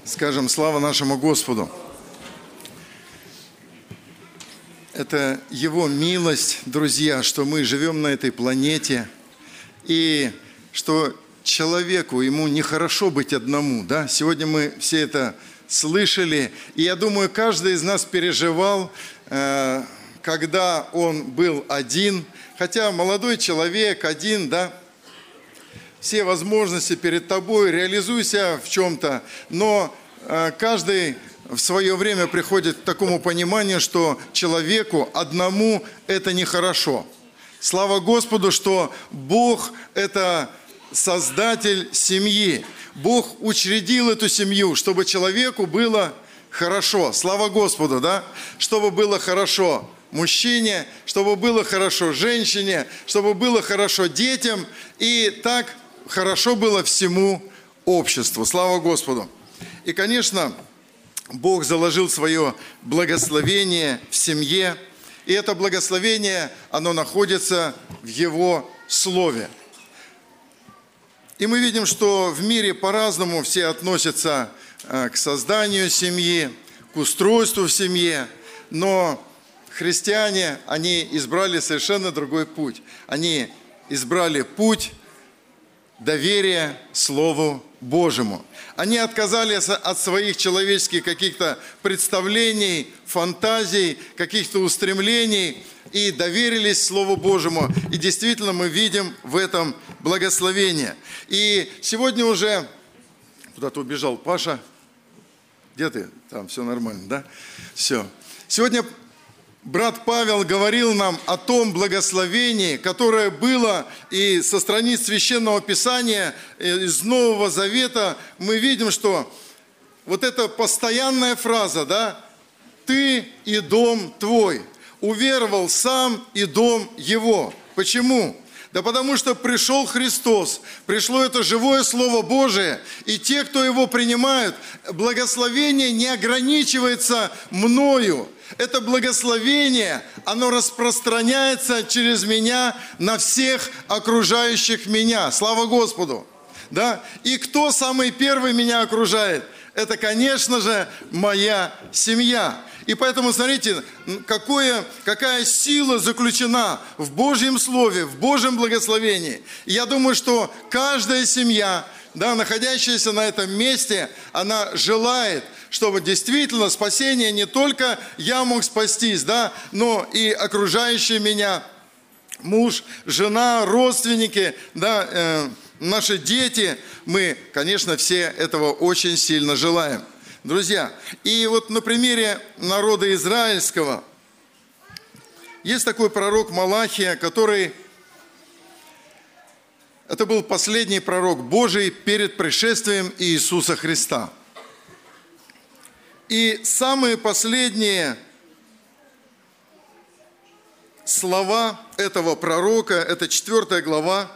Скажем слава нашему Господу. Это Его милость, друзья, что мы живем на этой планете, и что человеку, ему нехорошо быть одному. Да? Сегодня мы все это слышали, и я думаю, каждый из нас переживал, когда он был один, хотя молодой человек один, да, все возможности перед тобой, реализуйся в чем-то, но каждый в свое время приходит к такому пониманию, что человеку одному это нехорошо. Слава Господу, что Бог – это создатель семьи. Бог учредил эту семью, чтобы человеку было хорошо. Слава Господу, да? Чтобы было хорошо мужчине, чтобы было хорошо женщине, чтобы было хорошо детям, и так хорошо было всему обществу. Слава Господу. И, конечно, Бог заложил свое благословение в семье, и это благословение, оно находится в Его Слове. И мы видим, что в мире по-разному все относятся к созданию семьи, к устройству в семье, но христиане, они избрали совершенно другой путь. Они избрали путь доверия Слову Божьему. Они отказались от своих человеческих каких-то представлений, фантазий, каких-то устремлений и доверились Слову Божьему. И действительно мы видим в этом благословение. И сегодня уже... Куда-то убежал Паша. Где ты? Там все нормально, да? Все. Сегодня брат Павел говорил нам о том благословении, которое было и со страниц Священного Писания, из Нового Завета. Мы видим, что вот эта постоянная фраза, да, «Ты и дом твой». Уверовал сам и дом его. Почему? Да потому что пришел Христос, пришло это живое Слово Божие, и те, кто его принимают, благословение не ограничивается мною. Это благословение, оно распространяется через меня на всех окружающих меня. Слава Господу! Да? И кто самый первый меня окружает? Это, конечно же, моя семья. И поэтому, смотрите, какая сила заключена в Божьем Слове, в Божьем благословении. И я думаю, что каждая семья, да, находящаяся на этом месте, она желает, чтобы действительно спасение не только я мог спастись, да, но и окружающие меня, муж, жена, родственники, да, наши дети, мы, конечно, все этого очень сильно желаем. Друзья, и вот на примере народа израильского есть такой пророк Малахия, который, это был последний пророк Божий перед пришествием Иисуса Христа. И самые последние слова этого пророка, это 4 глава,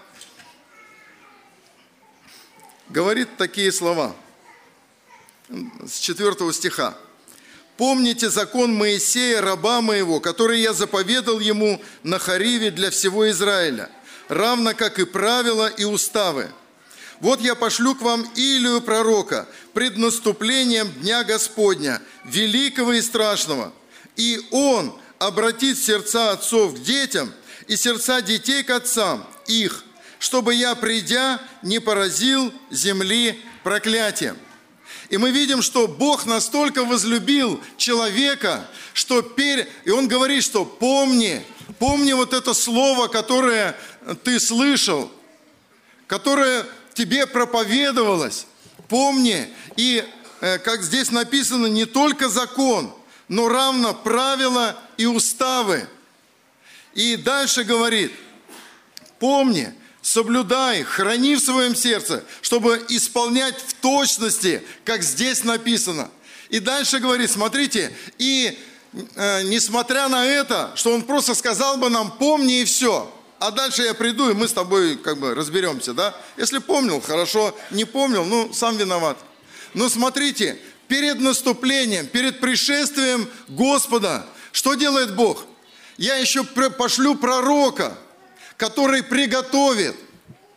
говорит такие слова. С 4 стиха. «Помните закон Моисея, раба моего, который я заповедал ему на Хориве для всего Израиля, равно как и правила и уставы. Вот я пошлю к вам Илию пророка пред наступлением Дня Господня, великого и страшного, и он обратит сердца отцов к детям и сердца детей к отцам их, чтобы я, придя, не поразил земли проклятием». И мы видим, что Бог настолько возлюбил человека, что и Он говорит, что помни вот это слово, которое ты слышал, которое тебе проповедовалось, помни. И, как здесь написано, не только закон, но равно правила и уставы. И дальше говорит, помни, соблюдай, храни в своем сердце, чтобы исполнять в точности, как здесь написано. И дальше говорит, смотрите, и несмотря на это, что он просто сказал бы нам, помни и все. А дальше я приду, и мы с тобой как бы разберемся, да? Если помнил, хорошо, не помнил, ну, сам виноват. Но смотрите, перед наступлением, перед пришествием Господа, что делает Бог? Я еще пошлю пророка, который приготовит.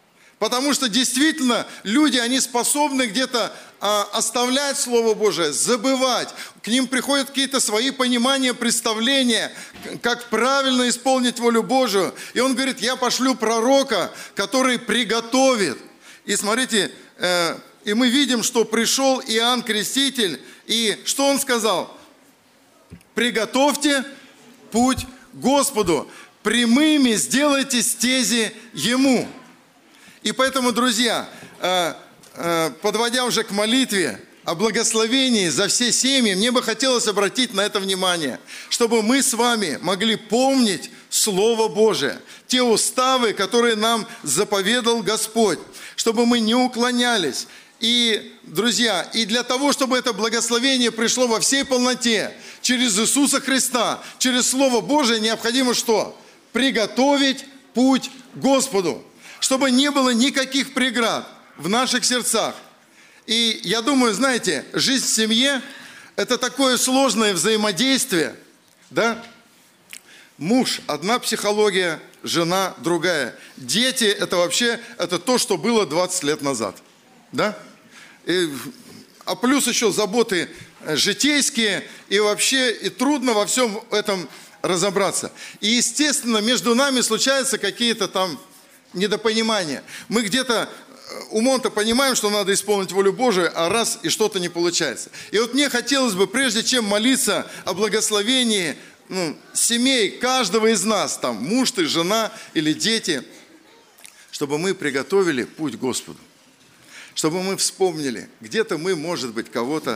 Потому что действительно люди, они способны где-то оставлять Слово Божие, забывать. К ним приходят какие-то свои понимания, представления, как правильно исполнить волю Божию. И он говорит, я пошлю пророка, который приготовит. И смотрите, и мы видим, что пришел Иоанн Креститель, и что он сказал? Приготовьте путь Господу, прямыми сделайте стези Ему. И поэтому, друзья, подводя уже к молитве о благословении за все семьи, мне бы хотелось обратить на это внимание, чтобы мы с вами могли помнить Слово Божие, те уставы, которые нам заповедал Господь, чтобы мы не уклонялись. И, друзья, и для того, чтобы это благословение пришло во всей полноте, через Иисуса Христа, через Слово Божие, необходимо что? Приготовить путь Господу, чтобы не было никаких преград в наших сердцах. И я думаю, знаете, жизнь в семье – это такое сложное взаимодействие, да? Муж – одна психология, жена – другая. Дети – это вообще, это то, что было 20 лет назад, да? А плюс еще заботы житейские, и вообще и трудно во всем этом разобраться. И, естественно, между нами случаются какие-то там недопонимания. Мы где-то умом-то понимаем, что надо исполнить волю Божию, а раз и что-то не получается. И вот мне хотелось бы, прежде чем молиться о благословении семей каждого из нас, там муж ты, жена или дети, чтобы мы приготовили путь Господу. Чтобы мы вспомнили, где-то мы, может быть, кого-то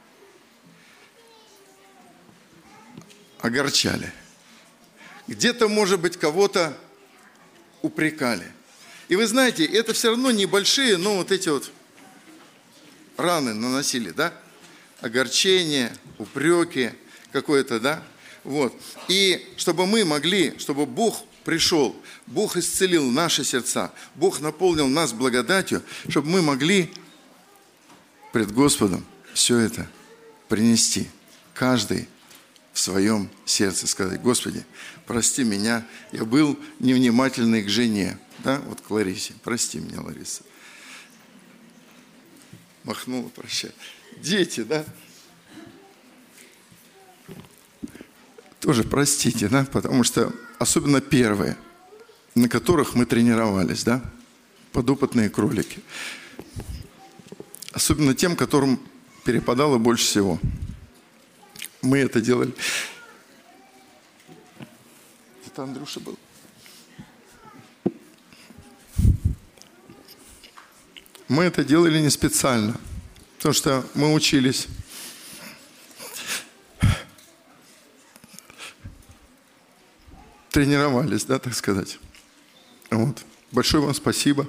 огорчали. Где-то, может быть, кого-то упрекали. И вы знаете, это все равно небольшие, но вот эти вот раны наносили, да? Огорчение, упреки какое-то, да? Вот. И чтобы мы могли, чтобы Бог пришел, Бог исцелил наши сердца, Бог наполнил нас благодатью, чтобы мы могли пред Господом все это принести, каждый в своем сердце, сказать: Господи, прости меня, я был невнимательный к жене, да, вот к Ларисе, прости меня, Лариса. Махнула, прощай. Дети, да, тоже простите, да, потому что особенно первые, на которых мы тренировались, да, подопытные кролики. Особенно тем, которым перепадало больше всего. Мы это делали. Это Андрюша был. Мы это делали не специально, потому что мы учились. Тренировались, да, так сказать. Вот. Большое вам спасибо,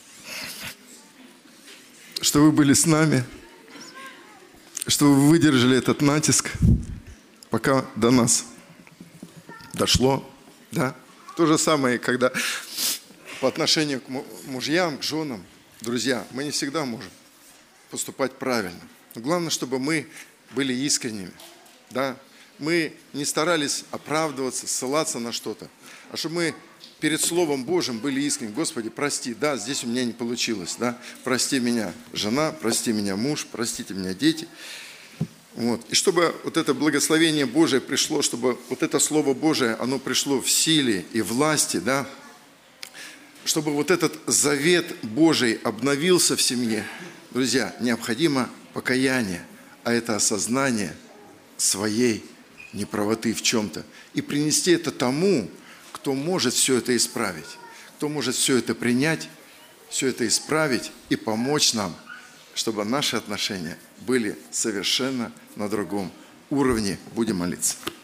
что вы были с нами, что вы выдержали этот натиск, пока до нас дошло, да. То же самое, когда по отношению к мужьям, к женам, друзья, мы не всегда можем поступать правильно. Но главное, чтобы мы были искренними, да. Мы не старались оправдываться, ссылаться на что-то, а чтобы мы перед Словом Божьим были искренни. Господи, прости, да, здесь у меня не получилось, да, прости меня, жена, прости меня, муж, простите меня, дети. Вот. И чтобы вот это благословение Божие пришло, чтобы вот это Слово Божие, оно пришло в силе и власти, да, чтобы вот этот завет Божий обновился в семье. Друзья, необходимо покаяние, а это осознание своей неправоты в чем-то. И принести это тому, кто может все это исправить, кто может все это принять, все это исправить и помочь нам, чтобы наши отношения были совершенно на другом уровне. Будем молиться.